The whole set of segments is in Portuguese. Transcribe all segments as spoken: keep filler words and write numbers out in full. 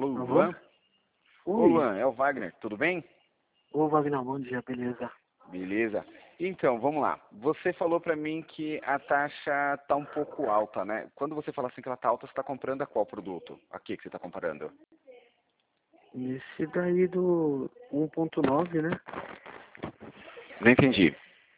Alô, Alô? Luan? Ô, Oi. Luan, é o Wagner, tudo bem? Ô, Wagner, bom dia, beleza? Beleza. Então, vamos lá. Você falou pra mim que a taxa tá um pouco alta, né? Quando você fala assim que ela tá alta, você tá comprando a qual produto? Aqui que você tá comparando? Esse daí do um ponto nove, né? Não entendi.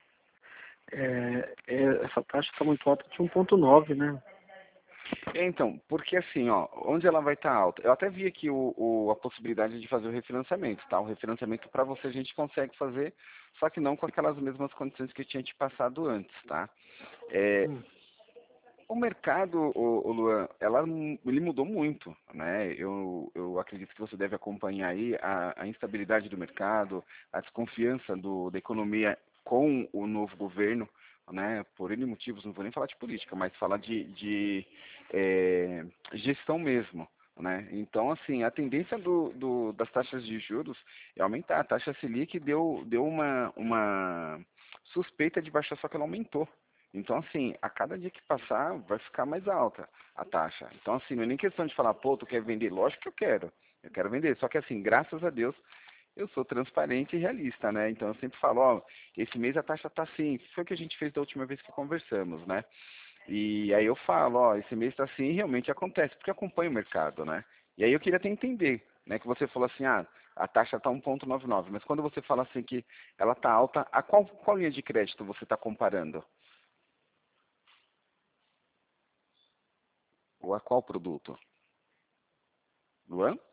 É, é, essa taxa tá muito alta de um ponto nove, né? Então, porque assim, ó, onde ela vai estar alta? Eu até vi aqui o, o- a possibilidade de fazer o refinanciamento, tá? O refinanciamento para você a gente consegue fazer, só que não com aquelas mesmas condições que eu tinha te passado antes, tá? É, Hum. o mercado, o, Luan, ela, ele mudou muito, né? Eu, eu acredito que você deve acompanhar aí a, a instabilidade do mercado, a desconfiança do, da economia com o novo governo, né? Por N motivos, não vou nem falar de política, mas falar de, de é, gestão mesmo, né? Então, assim, a tendência do, do, das taxas de juros é aumentar. A taxa Selic deu, deu uma, uma suspeita de baixar, só que ela aumentou. Então, assim, a cada dia que passar, vai ficar mais alta a taxa. Então, assim, não é nem questão de falar, pô, tu quer vender? Lógico que eu quero. Eu quero vender. Só que, assim, graças a Deus, eu sou transparente e realista, né? Então, eu sempre falo, ó, esse mês a taxa tá assim. Foi o que a gente fez da última vez que conversamos, né? E aí eu falo, ó, esse mês tá assim e realmente acontece, porque acompanha o mercado, né? E aí eu queria até entender, né? Que você falou assim, ah, a taxa tá um ponto noventa e nove, mas quando você fala assim que ela tá alta, a qual, qual linha de crédito você está comparando? Ou a qual produto? Luan?